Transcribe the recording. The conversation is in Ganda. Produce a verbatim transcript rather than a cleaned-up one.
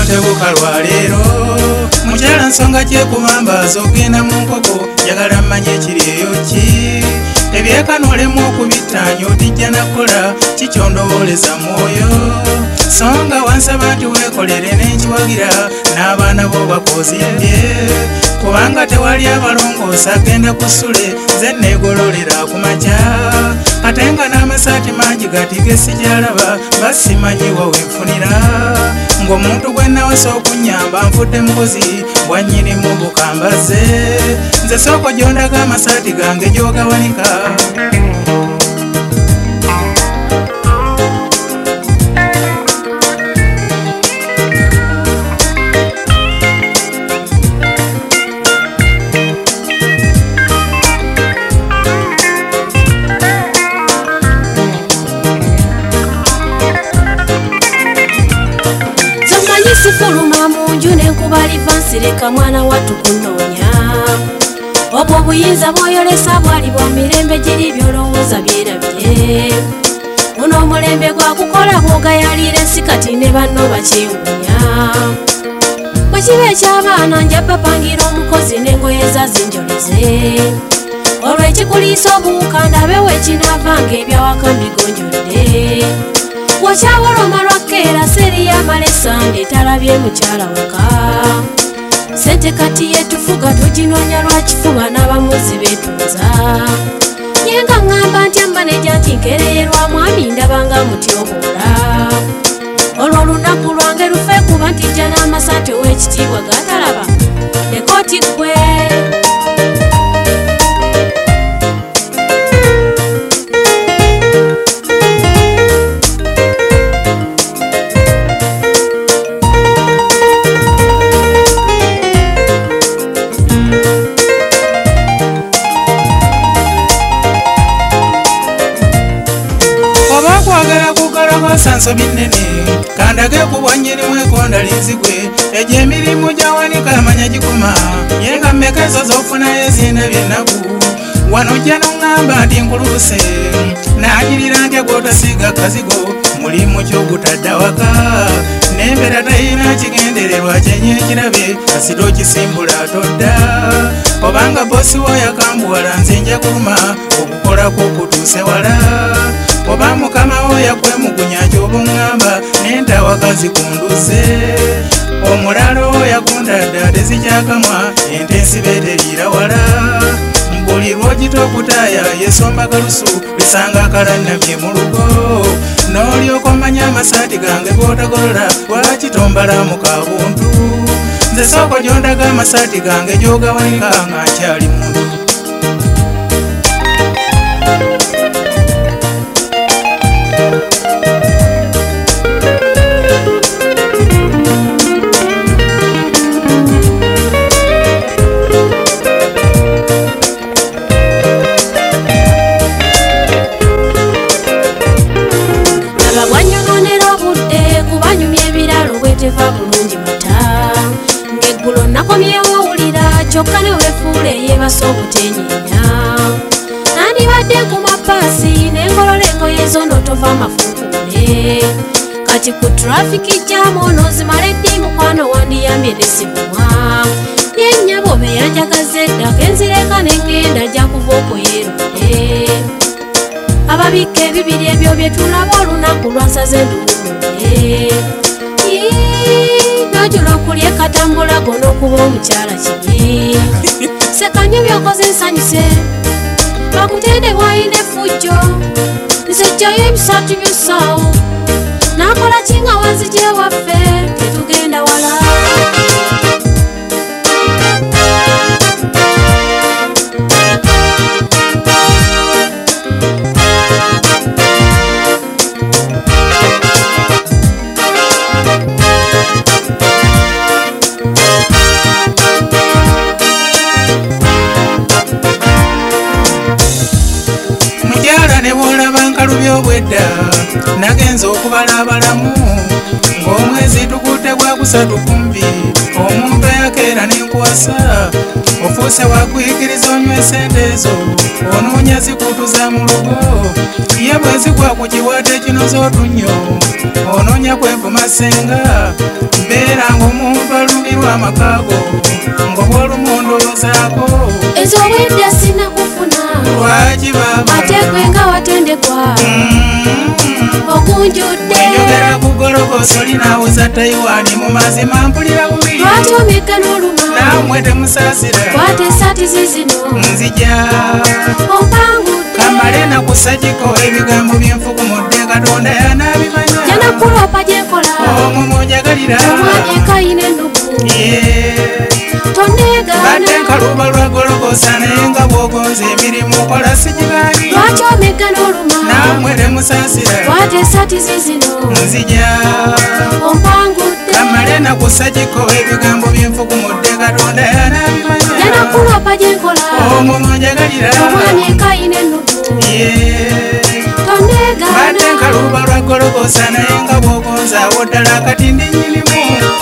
tebuka lwa leero mukyala nsonga kyekubambaza ogenda mu nkoko njagala mmanye ekiri eyo ki ebyekanolemu okubitanya otijja nakola kikyondowooleza mwoyo songa wansaba nti weekolere n'enkiwagira n'abaana bo bakozimbye kubanga tewali abalongoosa agenda ku ssule nze neegololera ku makya ate nga n'amasaati mangi gati gesijalaba basimanyiwa wenfunira ng'omuntu gwe nawasa okunnyamba nfudde mukozi bwannyinimu bukambaze nze sooko gyondaga amasaati gange gyogawanika Sifuluma munju nenkubaliva nsireka mwana wattu kunoonya obwo obuyinza bw'oyolesa bwali bwa mirembe giri byolowooza byerabye buno omulembe gwa kukola bw'ogayalira ensi kati ne banno bakyewuunya bwe kiba eky'abaana nja bapangira omukozi n'engoye zazinjoleze olw'ekikuliisa obuwuka ndabe wekinaava ng'ebyawaka mbigonjodde wakyawoloma lwakkeera seri y'amalesa ndeetalabye mukyala waka sente kati yetufuga tuginoonya lwakifuba n'abamuzi beetunza nyenga ŋŋamba nti amaneja nti nkereyerwa mwami ndabanga mutyoboola olwo olunaku lwange lufe kuba ntijja n'amasaati ow'ekitiibwa gatalaba nekooti ggwe kwagala kukalabasa nsobi nnene kandage ku bwannyinimu ekonda linzigwe egyo emirimu gyawanika amanya gikoma yenga mmekezo z'ofunayo ezina byennaku wano jja noŋŋamba nti nkuluuse naagirira ntya gw'otasiiga kazigo mulimu ky'ogutadda waka n'embeera tayina kigendererwa kyenye ekirabe kasita okisimbula atodda obanga bosi wo yakambuwala nze nja kuluma okukolako okutuuse wala oba mukama wo yakwemugunya ky'obuŋŋamba n'entawaka zikunduze omulala wo yakundadda tezikyakamwa ente ensibe teriira wala buli lwogita okutaaya yesomba galusu lisanga akalannamye mu lugo n'olyoka omanya amasaati gange g'otagolola lwakitombala mu kabuntu nze sooko gyondaga amasaati gange gy'ogawanika nga nkyali muntu teva bulungi mata ngeggulo nakomyewo owulira kyokka ne weefuula eyeebasa obutenyeenya nandibadde ku mapaasi nengolola engoye zo n'otova amafuukuule kati ku trafiki jamu onoozimala eddi mukwano wandiyambye nesibumwa yennyabo beyanjagaza eddaka enzireka nengenda ajja kuva okuyeerudde ababikka ebibiri ebyo bye tulaba olunaku lwansaze nduwumule najula okulya katambula gona okuba omukyala kibi sekanyo byokoze nsanyuse bakutende bwayina effujjo nzejjayo ebisaatu by'ossaawo nakola kinga wanzije waffe tetugenda wala mukyala ne bw'olaba nkalubya obwedda nagenza okubala abalamu ng'omwezi tukutte gwa kusatu kumbi omuntu eyakeera n'enkwasa ofuuse wakuyikiriza onywa esente ezo onoonya zikutuza mu lugo ye bwe zigwa ku kiwaata ekinoza otunnyo onoonya kwevuma senga mbeera ng'omuntu alumirwa amakaago ng'obwolumu ondowoozaako ez'obwedda sinakufuna lwaki baba ate gwe nga watendekwa okunjudde njogera ku golokoso linawuza taiwani mu mazima mpulira bubi lwaki omeka n'oluma namwe temusaasira kwata esaati zizino nzija ompangudde kamale nakusagiko ebigambo byenfukumudde katonda yanabimanya janakulopa gyekola omumwe onjagalira omwanya ekayina ennuku toneegaana badde nkaluba lwa golokosa naye nga bwogonza emirimu kola sigimanyi lwaki omeka n'oluma namwe temusaasira kwata esaati zizino nzija ompangudde kamale nakusagiko ebigambo byenfukumudde katonda yanabimanya janakulopa gyenkola omumwe onjagalira omwanya ekayina ennuku toneegaana badde nkaluba lwa golokosa naye nga bwogonza awo ddala akati ndi nnyinimu